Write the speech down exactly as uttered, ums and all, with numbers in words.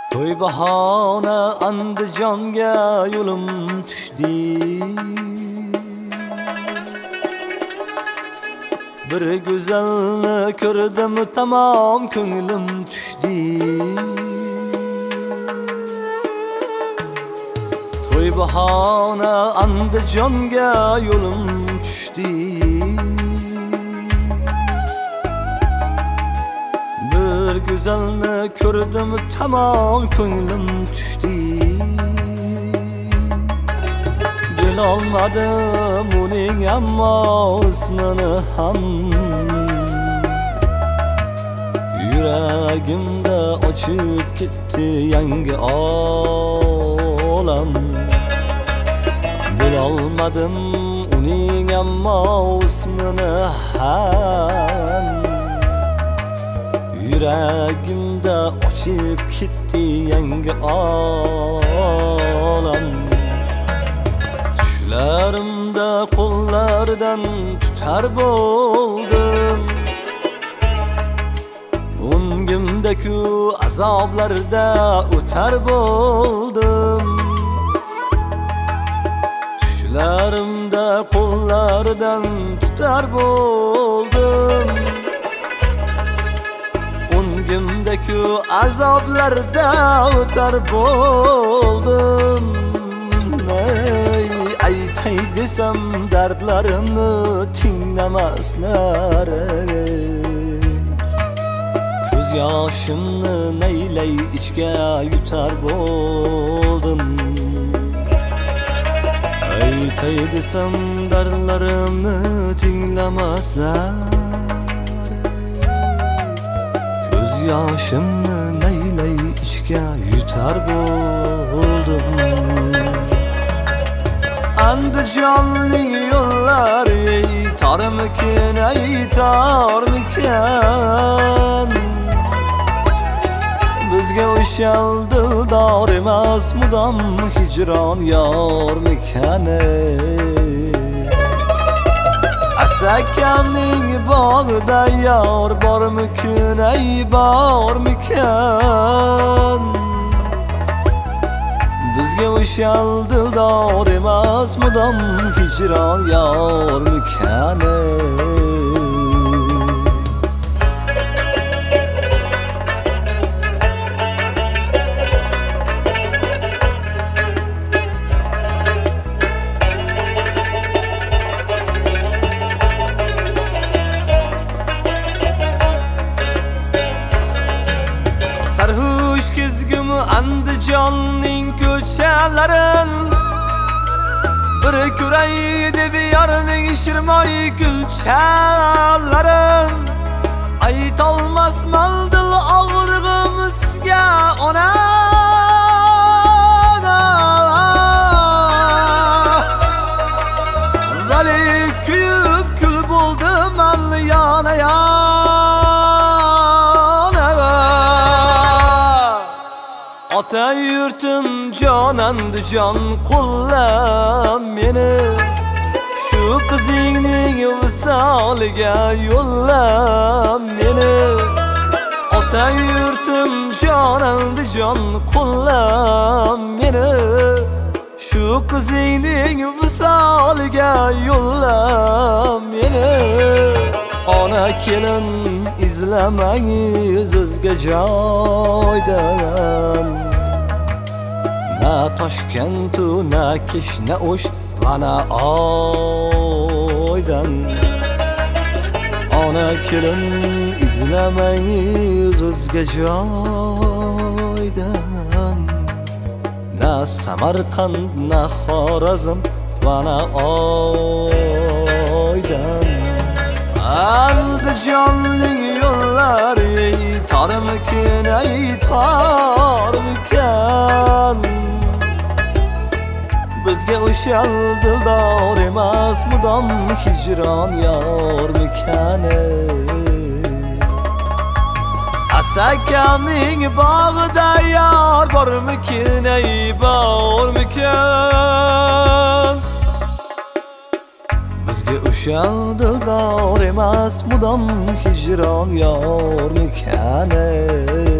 To'y bahona Andijonga yo'lim tushdi. Bir go'zalni ko'rdim, tamom ko'nglim tushdi. To'y bahona Andijonga yo'lim tushdi. Bir go'zalni ko'rdim, tamom ko'nglim tushdi. Bilolmadim uning ammo ismini ham. Yuragimda ochib ketdi yangi olam. Bilolmadim uning ammo ismini ham. Yuragimda ochib ketdi yangi olam. Tushlarimda qo'llaridan tutar bo'ldim. Ungimda-ku azoblarda o'tar bo'ldim. Tushlarimda qo'llaridan tutar bo'ldim. Ungimda-ku azoblarda o'tar bo'ldim. Ey aytay desam dardlarimni tinglamaslar. Ko'z yoshimni naylay ichga yutar bo'ldim. Aytay desam dardlarimni tinglamaslar. Ko'z yoshimni naylay ichga yutar bo'ldim. Andijonning yo'llari tormikin, ay tormikan. Bizga o'shal dildor emas, mudom hijron yormikan. Asakamning bog'ida yor bormikin, ay bormikan. Bizga o'shal dildor emas, mudom hijron yormikan. Sarhush kezgim Andijonning ko'chalarin. Bir ko'ray deb yorning shirmoy kulchalarin. Aytolmasman dil og'rig'imizga ona. Vali kuyib kul bo'ldim man yana yana. Ota yurtim jon Andijon, qo'llam meni. Shu qizingning visoliga yo'llam meni. Ota yurtim jon Andijon, qo'llam meni. Shu qizingning visoliga yo'llam meni. Ona kelin izlamangiz o'zga joydan. Na Toshkent, na Kish, na O'sh, mana oydan. Ona kelin izlamangiz o'zga joydan. Na Samarqand, na Xorazm, mana oydan. Andijonning yo'llari tormikin, ay tormikan. Bizga o'shal dildor emas, mudom hijron yormikan. Asakamning bog'ida yor bormikin, ay bormikan. Bizga o'shal dildor emas, mudom hijron yormikan.